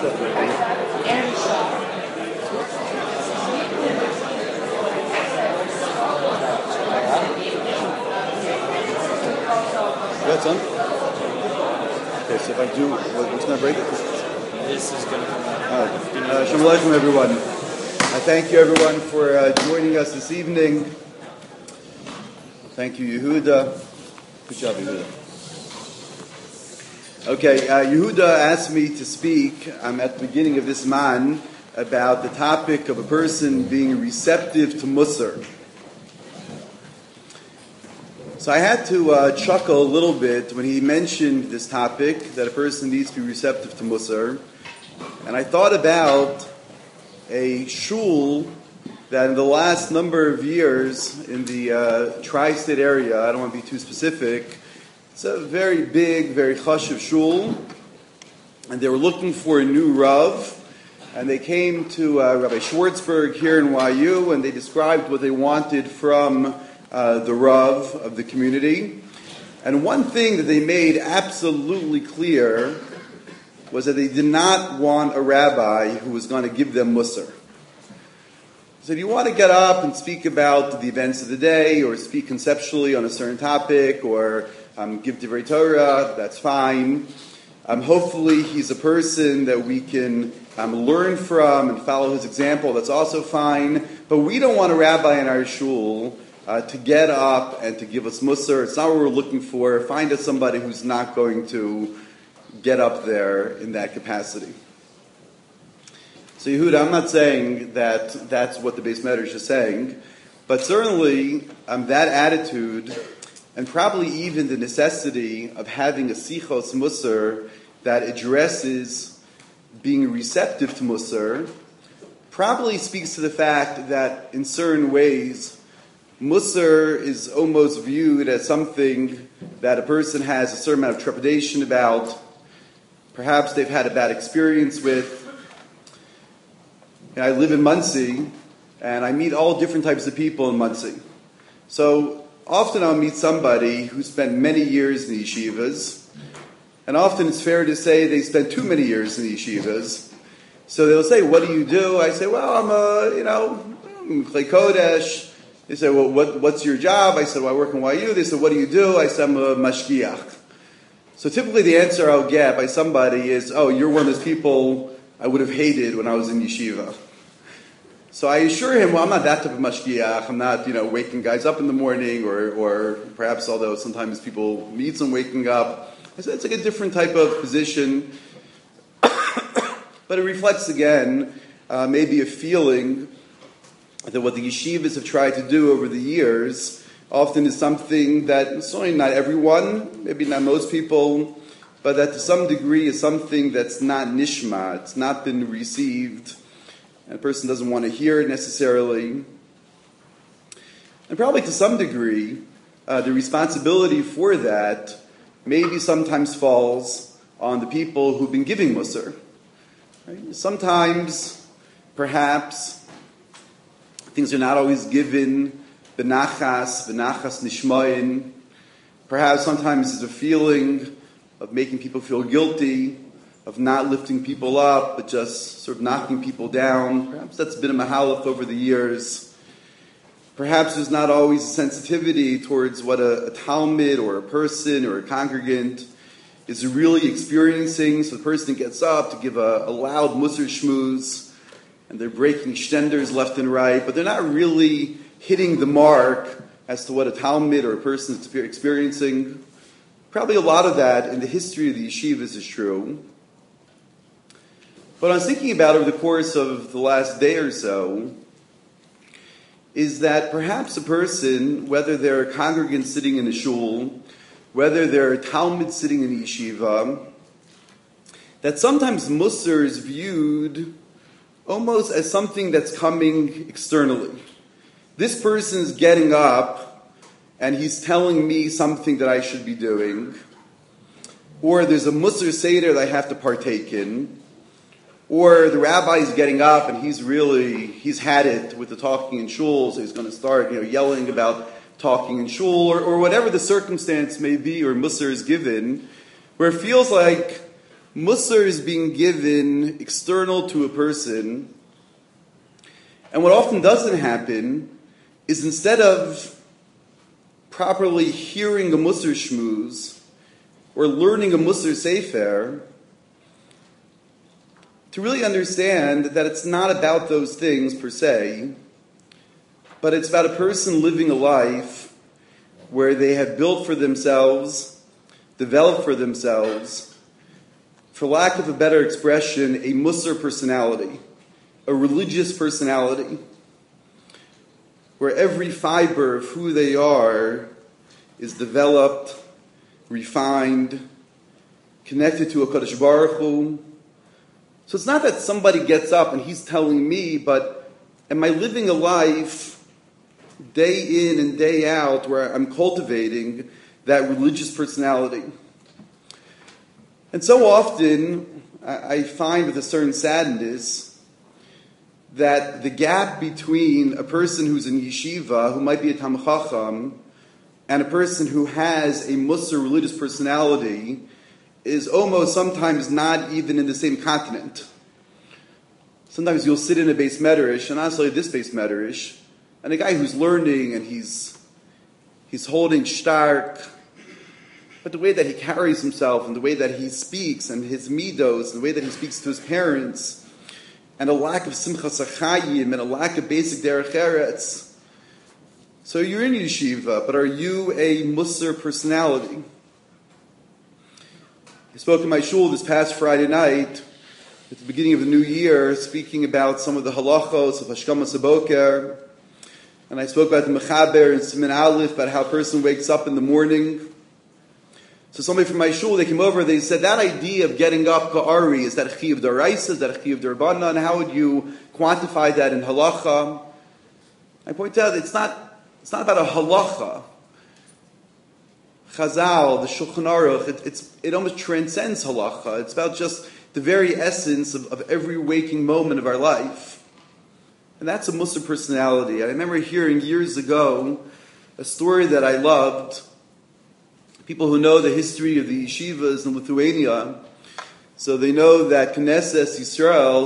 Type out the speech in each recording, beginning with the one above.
That's on? Okay, so if I do, what's going to break it? This is going to come out. All right. Shalom Aleichem, everyone. I thank you, everyone, for joining us this evening. Thank you, Yehuda. Good job, Yehuda. Okay, Yehuda asked me to speak at the beginning of this man about the topic of a person being receptive to Musar. So I had to chuckle a little bit when he mentioned this topic, that a person needs to be receptive to Musar. And I thought about a shul that in the last number of years in the tri-state area, I don't want to be too specific, it's a very big, very chashuv shul, and they were looking for a new Rav, and they came to Rabbi Schwartzberg here in YU, and they described what they wanted from the Rav of the community. And one thing that they made absolutely clear was that they did not want a rabbi who was going to give them Musar. So if you want to get up and speak about the events of the day, or speak conceptually on a certain topic, or give Divrei Torah, that's fine. Hopefully he's a person that we can learn from and follow his example, that's also fine. But we don't want a rabbi in our shul to get up and to give us Musar. It's not what we're looking for. Find us somebody who's not going to get up there in that capacity. So Yehuda, I'm not saying that that's what the Beis Medrash is saying, but certainly that attitude, and probably even the necessity of having a sichos Musar that addresses being receptive to Musar, probably speaks to the fact that in certain ways, Musar is almost viewed as something that a person has a certain amount of trepidation about. Perhaps they've had a bad experience with. I live in Monsey, and I meet all different types of people in Monsey. So often I'll meet somebody who spent many years in the yeshivas, and often it's fair to say they spent too many years in the yeshivas. So they'll say, "What do you do?" I say, "Well, I'm Klei Kodesh." They say, "Well, what's your job?" I said, "Well, I work in YU." They said, "What do you do?" I said, "I'm a mashgiach." So typically the answer I'll get by somebody is, "Oh, you're one of those people I would have hated when I was in yeshiva." So I assure him, well, I'm not that type of mashgiach. I'm not, waking guys up in the morning, or perhaps, although sometimes people need some waking up. I said it's like a different type of position. But it reflects, again, maybe a feeling that what the yeshivas have tried to do over the years often is something that, certainly not everyone, maybe not most people, but that to some degree is something that's not nishma, it's not been received, and a person doesn't want to hear it necessarily. And probably to some degree, the responsibility for that maybe sometimes falls on the people who've been giving Musar. Right? Sometimes, perhaps, things are not always given benachas nishmayin. Perhaps sometimes there's a feeling of making people feel guilty, of not lifting people up, but just sort of knocking people down. Perhaps that's been a mahalach over the years. Perhaps there's not always a sensitivity towards what a talmid or a person or a congregant is really experiencing. So the person gets up to give a loud musar shmooze, and they're breaking shtenders left and right, but they're not really hitting the mark as to what a talmid or a person is experiencing. Probably a lot of that in the history of the yeshivas is true. But I was thinking about over the course of the last day or so, is that perhaps a person, whether they're a congregant sitting in a shul, whether they're a talmid sitting in a yeshiva, that sometimes Musar is viewed almost as something that's coming externally. This person's getting up and he's telling me something that I should be doing. Or there's a Musar Seder that I have to partake in. Or the rabbi is getting up and he's had it with the talking in shul, so he's going to start yelling about talking in shul, or whatever the circumstance may be, or Musar is given, where it feels like Musar is being given external to a person, and what often doesn't happen is instead of properly hearing a Musar shmuz or learning a Musar sefer, to really understand that it's not about those things per se, but it's about a person living a life where they have built for themselves, developed for themselves, for lack of a better expression, a Musar personality, a religious personality, where every fiber of who they are is developed, refined, connected to a Kadosh Baruch Hu. So it's not that somebody gets up and he's telling me, but am I living a life day in and day out where I'm cultivating that religious personality? And so often I find with a certain sadness that the gap between a person who's in yeshiva, who might be a Talmid Chacham, and a person who has a Musar religious personality is almost sometimes not even in the same continent. Sometimes you'll sit in a Beis Medrash, and honestly this Beis Medrash, and a guy who's learning and he's holding stark, but the way that he carries himself and the way that he speaks and his midos and the way that he speaks to his parents and a lack of simchas achayim and a lack of basic derech eretz. So you're in yeshiva, but are you a Musar personality? I spoke in my shul this past Friday night at the beginning of the new year, speaking about some of the halachos of Hashkamas Haboker, and I spoke about the Mechaber and Siman Aleph, about how a person wakes up in the morning. So somebody from my shul, they came over, they said, that idea of getting up ka'ari, is that a chiyuv d'oraisa, is that a chiyuv d'rabbanan, and how would you quantify that in halacha? I point out it's not about a halacha. Chazal, the Shulchan Aruch, it almost transcends halacha. It's about just the very essence of every waking moment of our life. And that's a Musar personality. I remember hearing years ago a story that I loved. People who know the history of the yeshivas in Lithuania, so they know that Knesset Yisrael,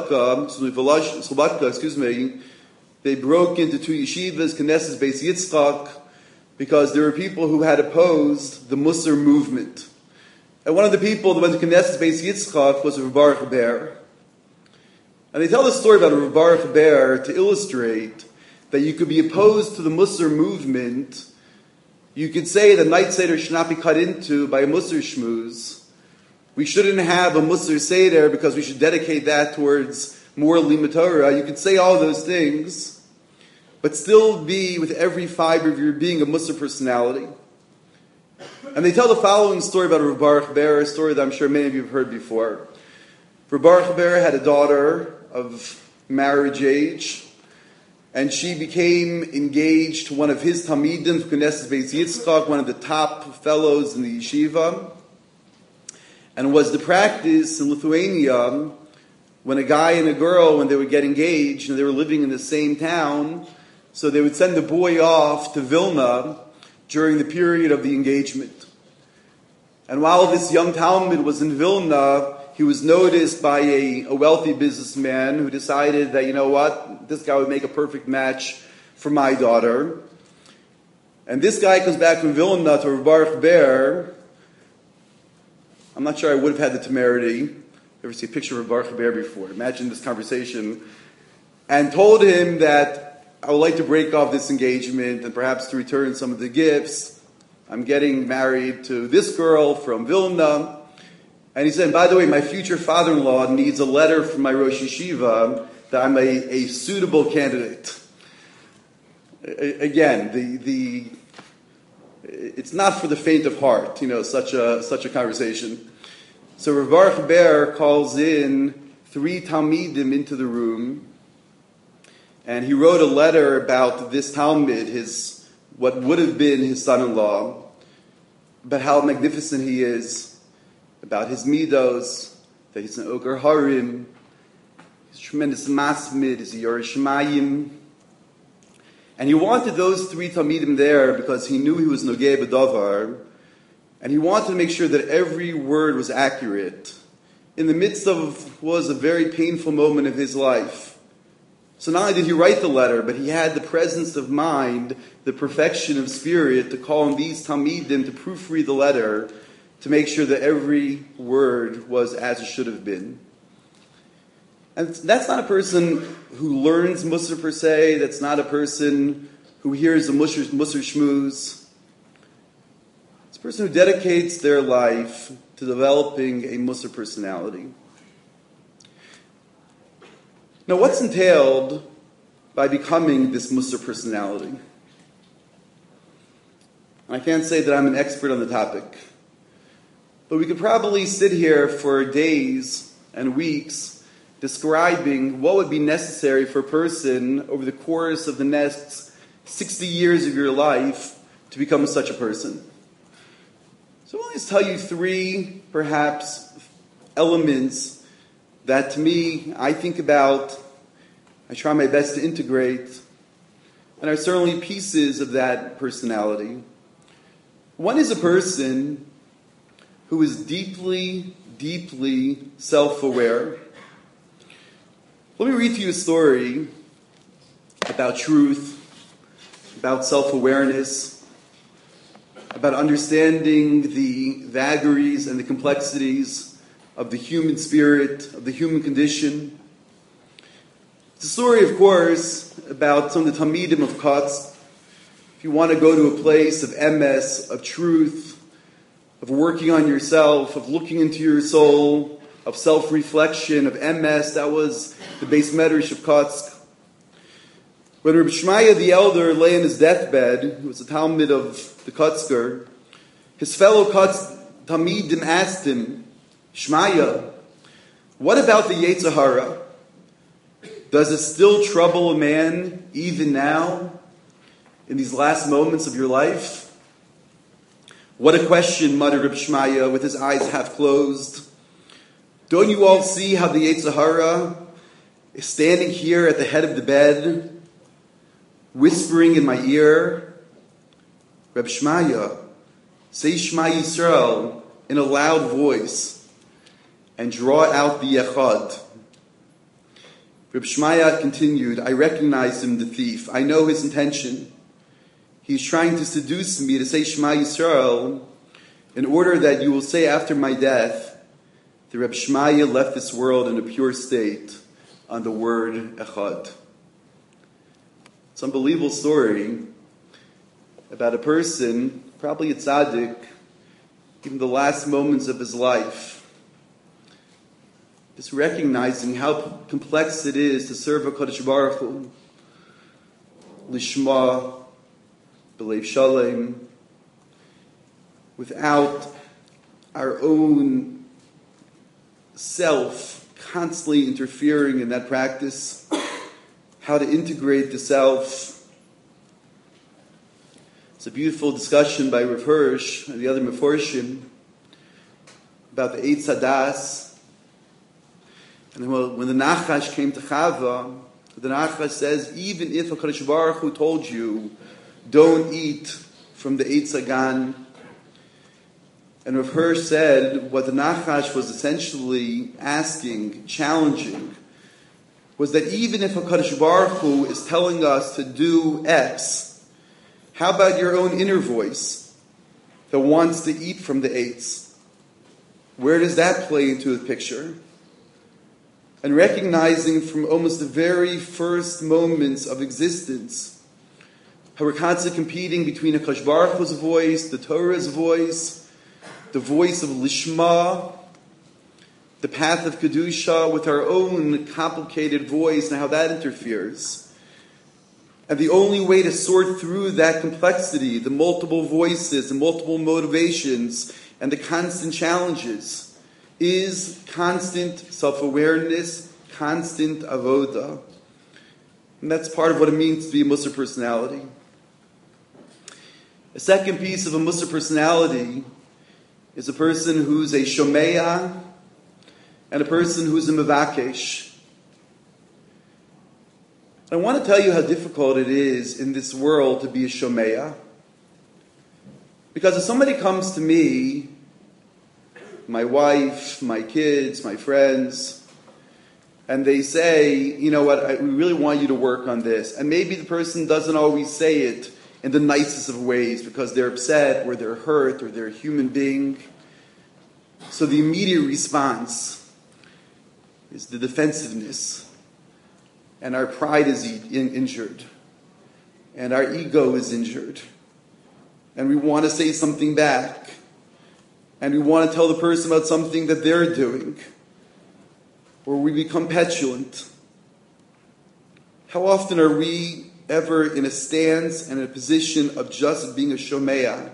Slobodka, they broke into two yeshivas, Knesset Beis Yitzchak, because there were people who had opposed the Musar movement. And one of the people that went to Knesset Beis Yitzchak was Rav Baruch Ber. And they tell the story about Rav Baruch Ber to illustrate that you could be opposed to the Musar movement. You could say that Night Seder should not be cut into by a Musar shmuz. We shouldn't have a Musar Seder because we should dedicate that towards more Limud Torah. You could say all those things, but still be with every fiber of your being a Musar personality. And they tell the following story about Rav Baruch Ber, a story that I'm sure many of you have heard before. Rav Baruch Ber had a daughter of marriage age, and she became engaged to one of his Talmidim, Knesset Beis Yitzchak, one of the top fellows in the yeshiva. And was the practice in Lithuania, when a guy and a girl, when they would get engaged and they were living in the same town, so they would send the boy off to Vilna during the period of the engagement. And while this young Talmid was in Vilna, he was noticed by a wealthy businessman who decided that, you know what, this guy would make a perfect match for my daughter. And this guy comes back from Vilna to Rav Baruch Ber. I'm not sure I would have had the temerity. Ever see a picture of Rav Baruch Ber before? Imagine this conversation. And told him that I would like to break off this engagement and perhaps to return some of the gifts. I'm getting married to this girl from Vilna. And he said, by the way, my future father-in-law needs a letter from my Rosh Yeshiva that I'm a suitable candidate. Again, it's not for the faint of heart, such a conversation. So Rav Baruch Ber calls in 3 Talmidim into the room, and he wrote a letter about this Talmid, what would have been his son-in-law, about how magnificent he is, about his midos, that he's an Oger Harim, he's a tremendous masmid, he's a Yerushalayim. And he wanted those 3 Talmidim there because he knew he was Nogei B'Davar, and he wanted to make sure that every word was accurate. in the midst of what was a very painful moment of his life. So not only did he write the letter, but he had the presence of mind, the perfection of spirit to call on these Talmidim to proofread the letter to make sure that every word was as it should have been. And that's not a person who learns Musar per se. That's not a person who hears the Musar shmooze. It's a person who dedicates their life to developing a Musar personality. Now, what's entailed by becoming this Musar personality? And I can't say that I'm an expert on the topic, but we could probably sit here for days and weeks describing what would be necessary for a person over the course of the next 60 years of your life to become such a person. So I'll just tell you three, perhaps, elements that to me, I think about, I try my best to integrate, and are certainly pieces of that personality. One is a person who is deeply, deeply self-aware. Let me read to you a story about truth, about self-awareness, about understanding the vagaries and the complexities of the human spirit, of the human condition. It's a story, of course, about some of the Talmidim of Kotsk. If you want to go to a place of emes, of truth, of working on yourself, of looking into your soul, of self-reflection, of emes, that was the Beis Medrash of Kotsk. When Reb Shmaya the elder lay in his deathbed, who was a Talmid of the Kotzker, his fellow Kotsk Talmidim asked him, Shmaya, what about the Yetzer Hara? Does it still trouble a man even now, in these last moments of your life? What a question, muttered Reb Shmaya with his eyes half closed. Don't you all see how the Yetzer Hara is standing here at the head of the bed, whispering in my ear? Reb Shmaya, say Shema Yisrael in a loud voice, and draw out the Echad. Reb Shmaya continued, I recognize him, the thief. I know his intention. He's trying to seduce me to say Shema Yisrael in order that you will say after my death that Reb Shmaya left this world in a pure state on the word Echad. It's an unbelievable story about a person, probably a tzaddik, in the last moments of his life, just recognizing how complex it is to serve HaKadosh Baruch Hu, lishma, b'leiv shalem, without our own self constantly interfering in that practice, how to integrate the self. It's a beautiful discussion by Rav Hirsch and the other Meforshim about the Eitz Hadas. And when the Nachash came to Chava, the Nachash says, even if HaKadosh Baruch Hu told you, don't eat from the Eitz Hagan. And Rav Hirsch said, what the Nachash was essentially asking, challenging, was that even if HaKadosh Baruch Hu is telling us to do X, how about your own inner voice that wants to eat from the Eitz? Where does that play into the picture? And recognizing from almost the very first moments of existence how we're constantly competing between HaKadosh Baruch Hu's voice, the Torah's voice, the voice of Lishma, the path of Kedusha, with our own complicated voice and how that interferes. And the only way to sort through that complexity, the multiple voices, the multiple motivations, and the constant challenges, is constant self-awareness, constant avoda. And that's part of what it means to be a Musar personality. A second piece of a Musar personality is a person who's a shomeya and a person who's a mevakesh. I want to tell you how difficult it is in this world to be a shomeya. Because if somebody comes to me, my wife, my kids, my friends, and they say, you know what, we really want you to work on this. And maybe the person doesn't always say it in the nicest of ways because they're upset or they're hurt or they're a human being. So the immediate response is the defensiveness. And our pride is injured. And our ego is injured. And we want to say something back. And we want to tell the person about something that they're doing. Or we become petulant. How often are we ever in a stance and in a position of just being a shomea?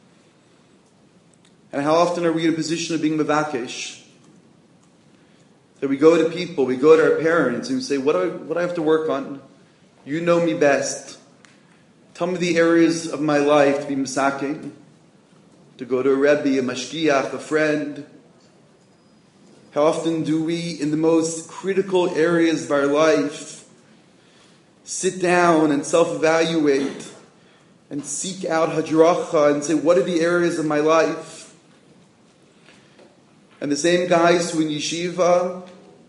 And how often are we in a position of being mevakesh? That we go to people, we go to our parents, and we say, what do I have to work on? You know me best. Tell me the areas of my life to be misaking, to go to a rebbe, a mashgiach, a friend. How often do we, in the most critical areas of our life, sit down and self-evaluate and seek out hadracha and say, what are the areas of my life? And the same guys who in yeshiva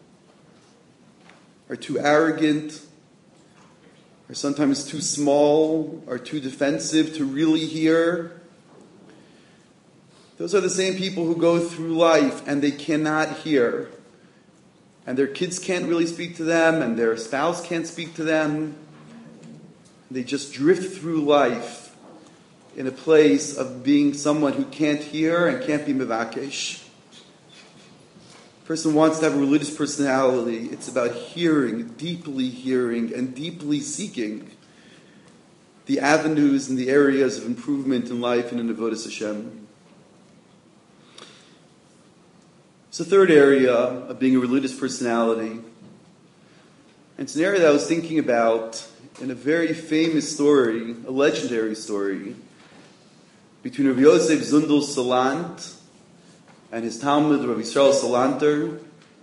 are too arrogant, are sometimes too small, are too defensive to really hear. Those are the same people who go through life and they cannot hear. And their kids can't really speak to them, and their spouse can't speak to them. They just drift through life in a place of being someone who can't hear and can't be mevakesh. Person wants to have a religious personality. It's about hearing, and deeply seeking the avenues and the areas of improvement in life and in avodas Hashem. It's the third area of being a religious personality. And it's an area that I was thinking about in a very famous story, a legendary story, between Rabbi Yosef Zundel Salant and his Talmud, Rabbi Yisrael Salanter.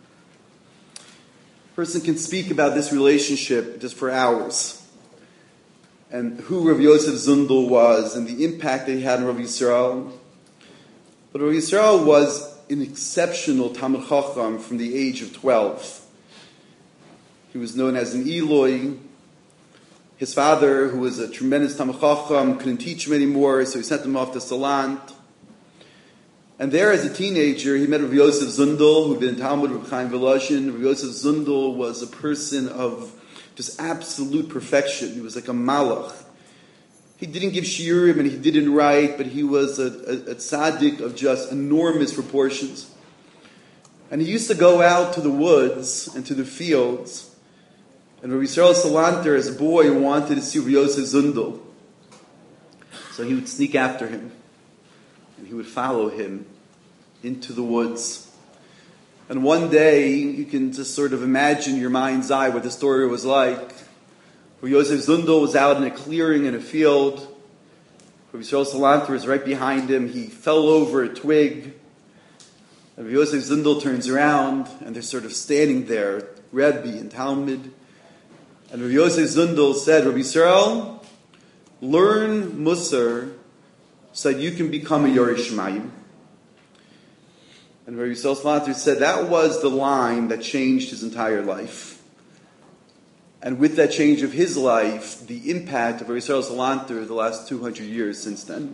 A person can speak about this relationship just for hours. And who Rabbi Yosef Zundel was and the impact that he had on Rabbi Yisrael. But Rabbi Yisrael was an exceptional Talmud Chacham from the age of 12. He was known as an Eloi. His father, who was a tremendous Talmud Chacham, couldn't teach him anymore, so he sent him off to Salant. And there, as a teenager, he met Rabbi Yosef Zundel, who had been in Talmud with Chaim Volozhin. Rabbi Yosef Zundel was a person of just absolute perfection. He was like a malach. He didn't give shiurim and he didn't write, but he was a tzaddik of just enormous proportions. And he used to go out to the woods and to the fields. And Rabbi Yisrael Salanter, as a boy, wanted to see Rabbi Yosef Zundel. So he would sneak after him. And he would follow him into the woods. And one day, you can just sort of imagine in your mind's eye what the story was like. Rabbi Yosef Zundel was out in a clearing in a field. Rabbi Yisrael Salanter was right behind him. He fell over a twig. And Rabbi Yosef Zundel turns around, and they're sort of standing there, Rebbe and Talmud. And Rabbi Yosef Zundel said, Rabbi Yisrael, learn Musar so that you can become a Yoreh Shemayim. And Rabbi Yisrael Salanter said that was the line that changed his entire life. And with that change of his life, the impact of Rabbi Yisrael Salanter the last 200 years since then.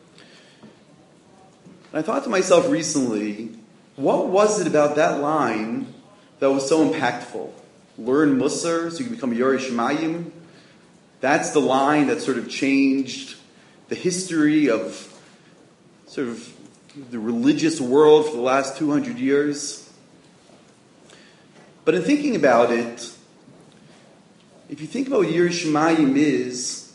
And I thought to myself recently, what was it about that line that was so impactful? Learn Musar so you can become a Yoreh Shemayim. That's the line that sort of changed the history of sort of the religious world for the last 200 years. But in thinking about it, if you think about what Yoreh Shemayim is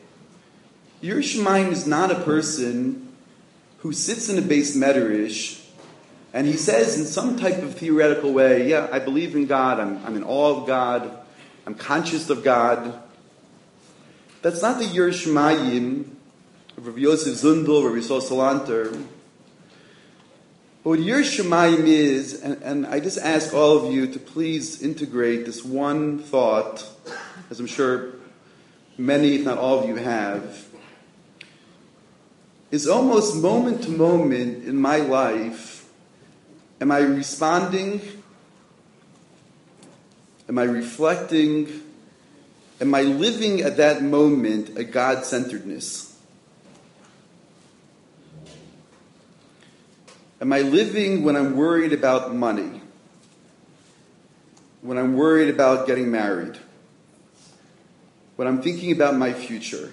not a person who sits in a Beis Medrash and he says in some type of theoretical way, yeah, I believe in God, I'm in awe of God, I'm conscious of God. That's not the Yoreh Shemayim of Rabbi Yosef Zundel, Rabbi Yisrael Salanter. But what Yoreh Shemayim is, and I just ask all of you to please integrate this one thought, as I'm sure many, if not all of you have, is almost moment to moment in my life, Am I responding? Am I reflecting? Am I living at that moment a God-centeredness? Am I living when I'm worried about money? When I'm worried about getting married? When I'm thinking about my future?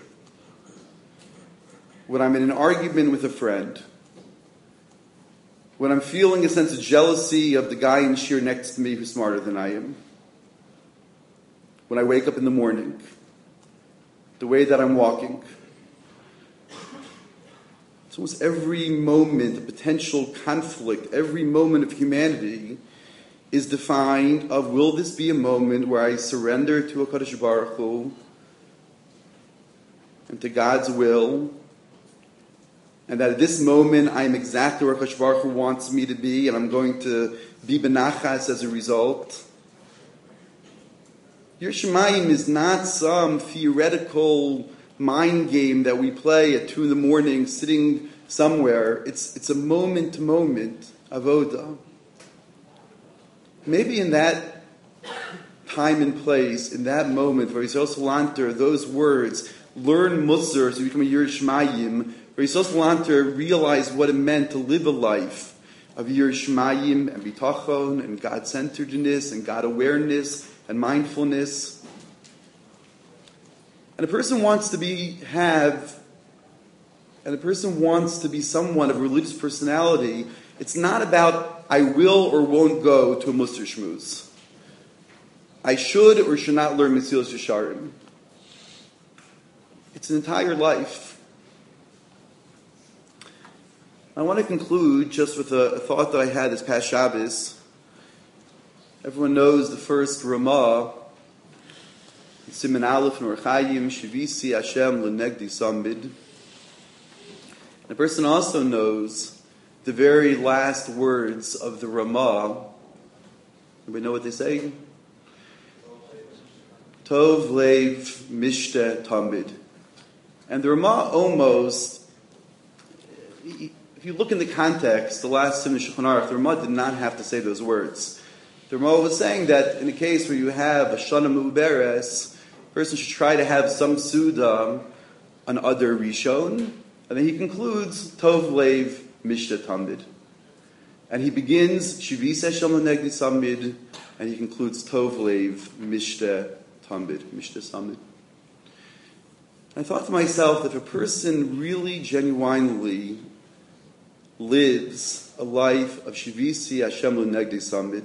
When I'm in an argument with a friend? When I'm feeling a sense of jealousy of the guy in shir next to me who's smarter than I am? When I wake up in the morning? The way that I'm walking? It's almost every moment of potential conflict, every moment of humanity is defined of, will this be a moment where I surrender to HaKadosh Baruch Hu and to God's will, and that at this moment I am exactly where HaKadosh Baruch Hu wants me to be, and I'm going to be benachas as a result. Yiras Shamayim is not some theoretical mind game that we play at 2 a.m. sitting somewhere. It's a moment-to-moment avoda. Maybe in that time and place, in that moment where Yisrael Salanter, those words, learn Musar so you become a Yiras Shamayim, where Yisrael Salanter realized what it meant to live a life of Yiras Shamayim and bitachon and God-centeredness and God-awareness and mindfulness. And a person wants to be someone of a religious personality. It's not about I will or won't go to a Musar Shmuz. I should or should not learn Mesilas Yesharim. It's an entire life. I want to conclude just with a thought that I had this past Shabbos. Everyone knows the first Ramah, Siman Aleph Nor Chayim, Shivisi Hashem L'negdi Samid. The person also knows the very last words of the Ramah. Everybody know what they say? Tov Lev Mishte Tamid. And the Ramah almost, if you look in the context, the last Simon Shulchan Aruch, the Ramah did not have to say those words. The Ramah was saying that in a case where you have a Shana Mu'beres, a person should try to have some Suda on other Rishon, and then he concludes Tov Lev Mishta Tamid. And he begins Shivis Hashem L'negdi Samid, and he concludes Tov Lev Mishta Tamid, Mishta Samid. I thought to myself that if a person really genuinely lives a life of Shivisi Hashem L'negdi Samid,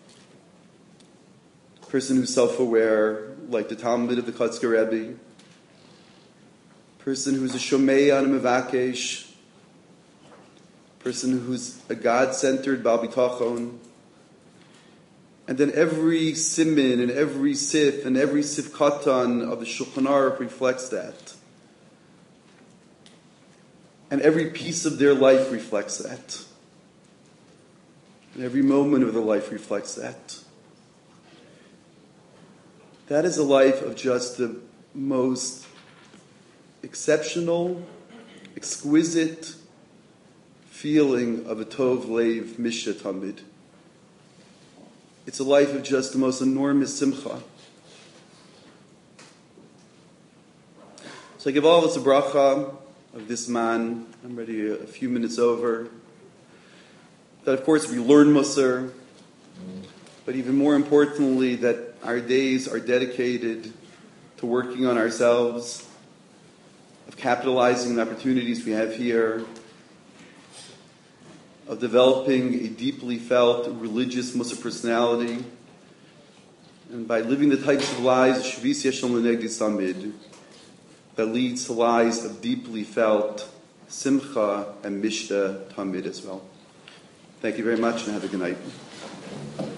a person who's self-aware, like the Talmud of the Kotzker Rebbe, person who's a Shomei and a Mevakesh, person who's a God-centered Baal Bitachon, and then every simin and every sif and every sif katan of the Shulchan Aruch reflects that. And every piece of their life reflects that. And every moment of their life reflects that. That is a life of just the most exceptional, exquisite feeling of a Tov Lev Mishta Tamid. It's a life of just the most enormous simcha. So I give all of us a bracha of this man. I'm ready a few minutes over. That of course we learn Musar, but even more importantly that our days are dedicated to working on ourselves, of capitalizing the opportunities we have here, of developing a deeply felt religious Musar personality, and by living the types of lives of Shivisi Hashem L'negdi Samid that leads to lives of deeply felt Simcha and Mishta Tamid as well. Thank you very much and have a good night.